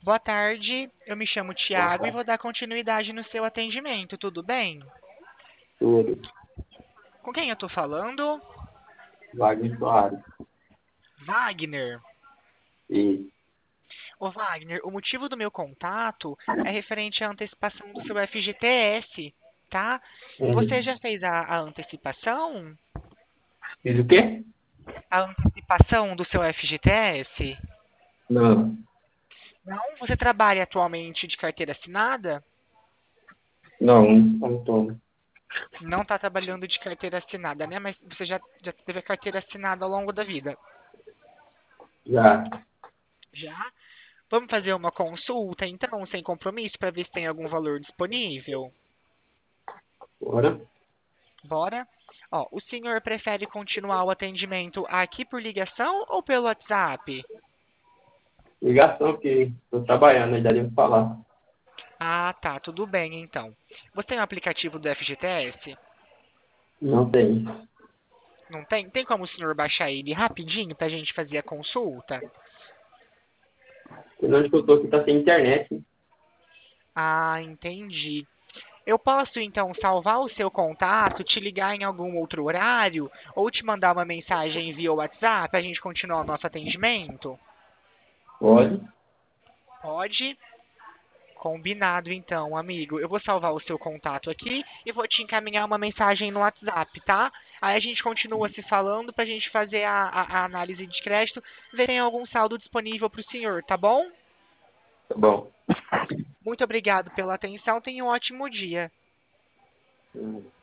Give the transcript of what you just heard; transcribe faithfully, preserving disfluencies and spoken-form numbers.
Boa tarde, eu me chamo Boa Tiago e tarde. vou dar continuidade no seu atendimento, tudo bem? Tudo. Com quem eu tô falando? Wagner Soares. Wagner. E, Ô Wagner, o motivo do meu contato é referente à antecipação do seu F G T S, tá? Você hum, já fez a, a antecipação? fiz o quê? A antecipação do seu F G T S? Não, Não? Você trabalha atualmente de carteira assinada? não, não tomo. Não está trabalhando de carteira assinada, né? Mas você já, já teve a carteira assinada ao longo da vida? Já. Já? Vamos fazer uma consulta, então, sem compromisso, para ver se tem algum valor disponível? Bora. Bora? Ó, o senhor prefere continuar o atendimento aqui por ligação ou pelo WhatsApp? Ligação que estou trabalhando, ainda devo falar. Ah, tá, tudo bem, então. Você tem o aplicativo do F G T S? Não tem. Não tem? Tem como o senhor baixar ele rapidinho para a gente fazer a consulta? Porque onde que eu tô aqui tá sem internet. Ah, entendi. Eu posso então salvar o seu contato, te ligar em algum outro horário ou te mandar uma mensagem via WhatsApp para a gente continuar o nosso atendimento? Pode. Pode? Combinado então, amigo. Eu vou salvar o seu contato aqui e vou te encaminhar uma mensagem no WhatsApp, tá? Aí a gente continua se falando pra gente fazer a, a- a análise de crédito, ver se tem algum saldo disponível pro senhor, tá bom? Tá bom. Muito obrigado pela atenção, tenha um ótimo dia. Hum.